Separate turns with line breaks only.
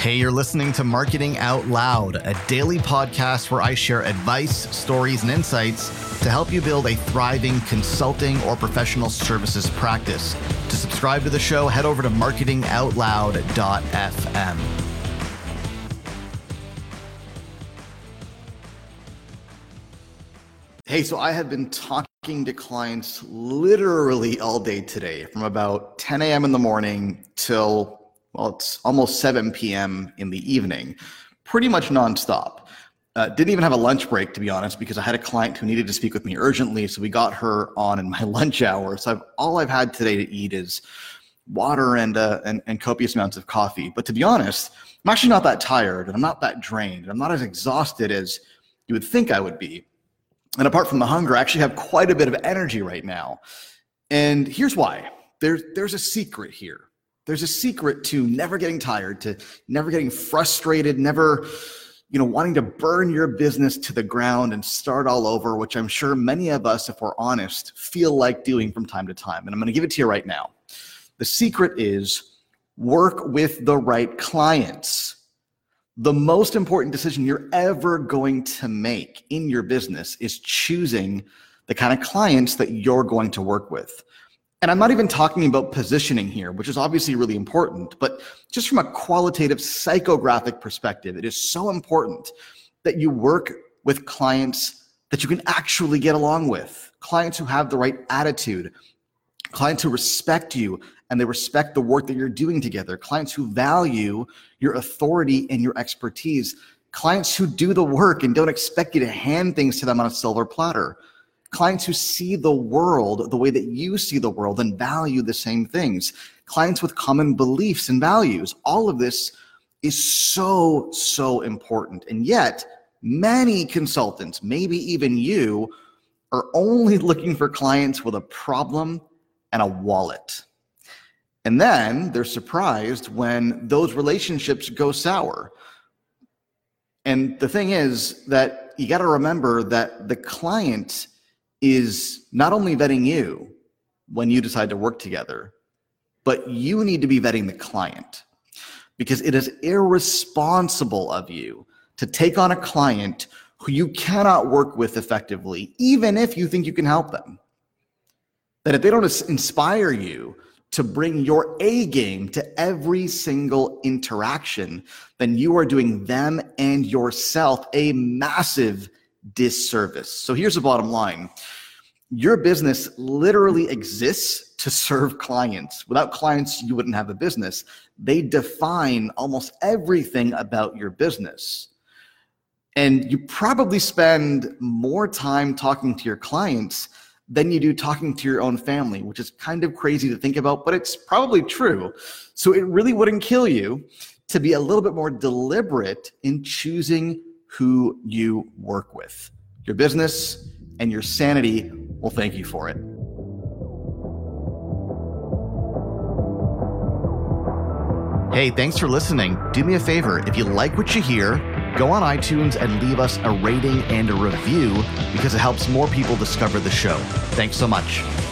Hey, you're listening to Marketing Out Loud, a daily podcast where I share advice, stories, and insights to help you build a thriving consulting or professional services practice. To subscribe to the show, head over to marketingoutloud.fm. Hey, so I have been talking to clients literally all day today, from about 10 a.m. in the morning till, it's almost 7 p.m. in the evening, pretty much nonstop. Didn't even have a lunch break, to be honest, because I had a client who needed to speak with me urgently, so we got her on in my lunch hour. So all I've had today to eat is water and copious amounts of coffee. But to be honest, I'm actually not that tired, and I'm not that drained, and I'm not as exhausted as you would think I would be. And apart from the hunger, I actually have quite a bit of energy right now. And here's why. There's a secret here. There's a secret to never getting tired, to never getting frustrated, never, wanting to burn your business to the ground and start all over, which I'm sure many of us, if we're honest, feel like doing from time to time. And I'm going to give it to you right now. The secret is work with the right clients. The most important decision you're ever going to make in your business is choosing the kind of clients that you're going to work with. And I'm not even talking about positioning here, which is obviously really important, but just from a qualitative psychographic perspective, it is so important that you work with clients that you can actually get along with, clients who have the right attitude, clients who respect you and they respect the work that you're doing together, clients who value your authority and your expertise, clients who do the work and don't expect you to hand things to them on a silver platter, clients who see the world the way that you see the world and value the same things, clients with common beliefs and values. All of this is so, so important. And yet, many consultants, maybe even you, are only looking for clients with a problem and a wallet. And then they're surprised when those relationships go sour. And the thing is that you got to remember that the client is not only vetting you when you decide to work together, but you need to be vetting the client, because it is irresponsible of you to take on a client who you cannot work with effectively, even if you think you can help them. That if they don't inspire you to bring your A game to every single interaction, then you are doing them and yourself a massive disservice. So here's the bottom line. Your business literally exists to serve clients. Without clients, you wouldn't have a business. They define almost everything about your business. And you probably spend more time talking to your clients than you do talking to your own family, which is kind of crazy to think about, but it's probably true. So it really wouldn't kill you to be a little bit more deliberate in choosing who you work with. Your business and your sanity will thank you for it. Hey, thanks for listening. Do me a favor. If you like what you hear, go on iTunes and leave us a rating and a review, because it helps more people discover the show. Thanks so much.